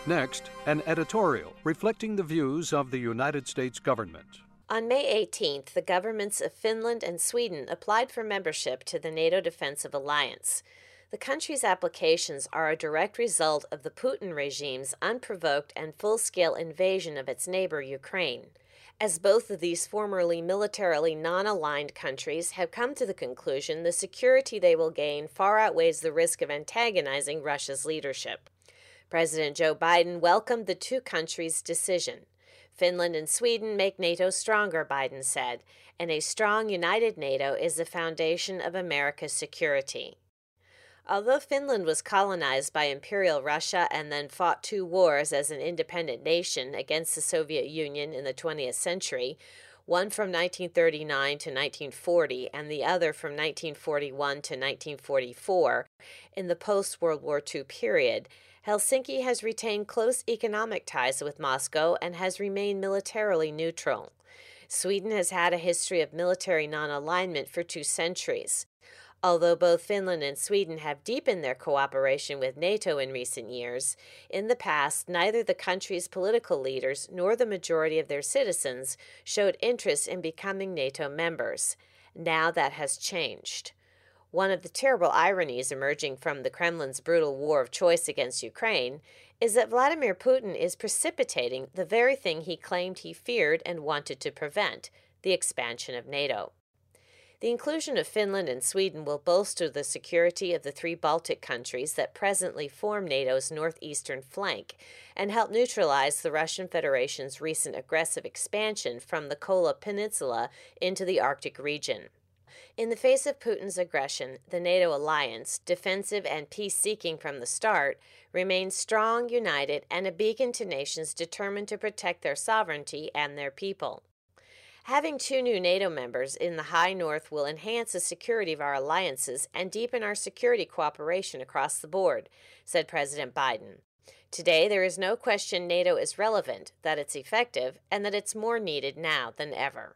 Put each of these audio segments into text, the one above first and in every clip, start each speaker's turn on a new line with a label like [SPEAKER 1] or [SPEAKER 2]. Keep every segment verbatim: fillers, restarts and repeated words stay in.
[SPEAKER 1] Next, an editorial reflecting the views of the United States government.
[SPEAKER 2] On May eighteenth, the governments of Finland and Sweden applied for membership to the NATO Defensive Alliance. The countries' applications are a direct result of the Putin regime's unprovoked and full-scale invasion of its neighbor, Ukraine. As both of these formerly militarily non-aligned countries have come to the conclusion the security they will gain far outweighs the risk of antagonizing Russia's leadership. President Joe Biden welcomed the two countries' decision. Finland and Sweden make NATO stronger, Biden said, and a strong, united NATO is the foundation of America's security. Although Finland was colonized by Imperial Russia and then fought two wars as an independent nation against the Soviet Union in the twentieth century, one from nineteen thirty-nine to nineteen forty and the other from nineteen forty-one to nineteen forty-four, in the post-World War Two period, Helsinki has retained close economic ties with Moscow and has remained militarily neutral. Sweden has had a history of military non-alignment for two centuries. Although both Finland and Sweden have deepened their cooperation with NATO in recent years, in the past neither the country's political leaders nor the majority of their citizens showed interest in becoming NATO members. Now that has changed. One of the terrible ironies emerging from the Kremlin's brutal war of choice against Ukraine is that Vladimir Putin is precipitating the very thing he claimed he feared and wanted to prevent, the expansion of NATO. The inclusion of Finland and Sweden will bolster the security of the three Baltic countries that presently form NATO's northeastern flank and help neutralize the Russian Federation's recent aggressive expansion from the Kola Peninsula into the Arctic region. In the face of Putin's aggression, the NATO alliance, defensive and peace-seeking from the start, remains strong, united, and a beacon to nations determined to protect their sovereignty and their people. Having two new NATO members in the High North will enhance the security of our alliances and deepen our security cooperation across the board, said President Biden. Today, there is no question NATO is relevant, that it's effective, and that it's more needed now than ever.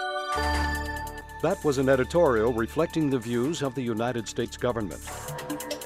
[SPEAKER 1] That was an editorial reflecting the views of the United States government.